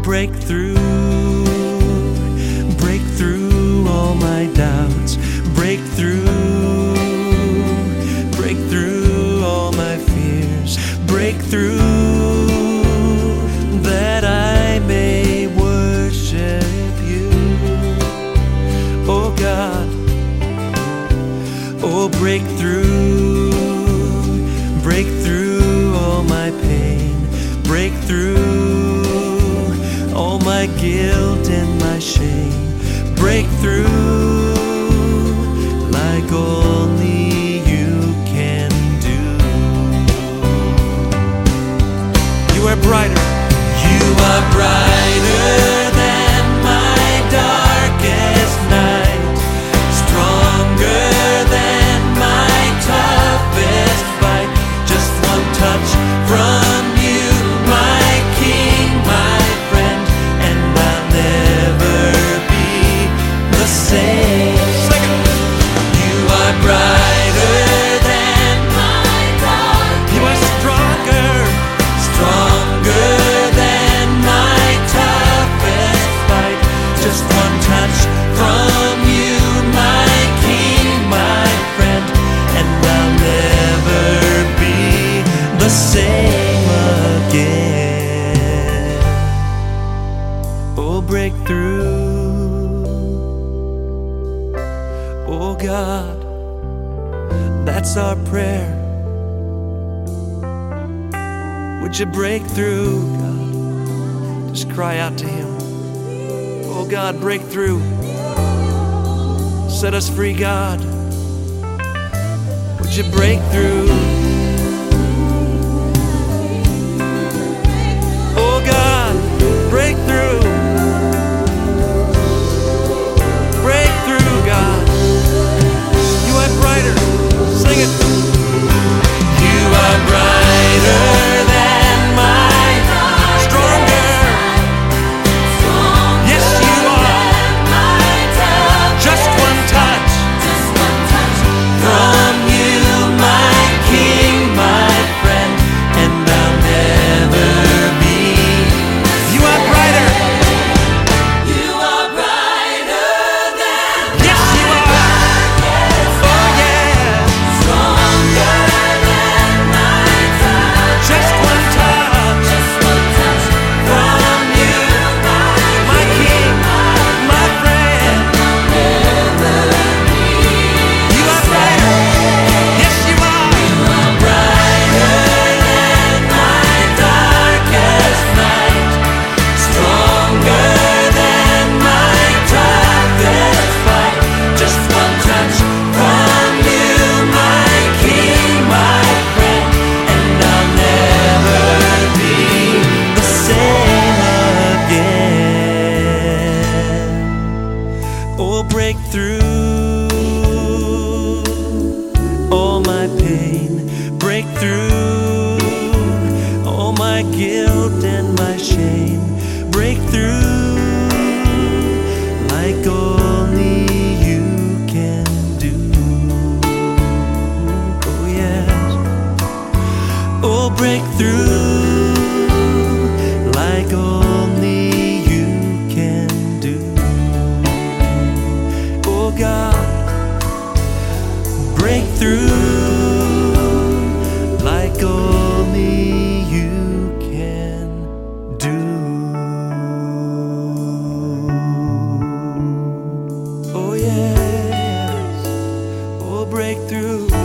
break through all my doubts, break through all my fears, break through that I may worship you, oh God. Oh, break through all my pain, break through all my guilt and my shame, break through like only you can do. You are brighter. You are brighter than my darkest night, stronger than my toughest fight. Just one touch from you, my King, my friend, and I'll never be the same. You are brighter than my dark. You are stronger than my toughest fight. Just one touch from you, my King, my friend, and I'll never be the same again. Oh, break through, oh God, that's our prayer. Would you break through, God? Just cry out to Him. Oh God, break through. Set us free, God. Would you break through? Oh God, break through. Break through, God. You are brighter. Sing it. You are brighter than my stronger. Yes, you are. Just one touch from you, my King, my friend, and I'll never be. You are brighter. You are brighter than. Yes, you are. Oh yeah. Stronger than my touch. Just one touch. From you, my King, my friend. You are brighter. Yes, you are. You are brighter than my darkest night, stronger than my toughest fight. Just one touch from you, my King, my friend, and I'll never be the same again. Oh, break through all my pain, break through all my guilt and my shame, break through like only you can do. Oh yes. Oh, break through like only you can do. Oh God, break through like only you can do. Oh yes. Oh, break through.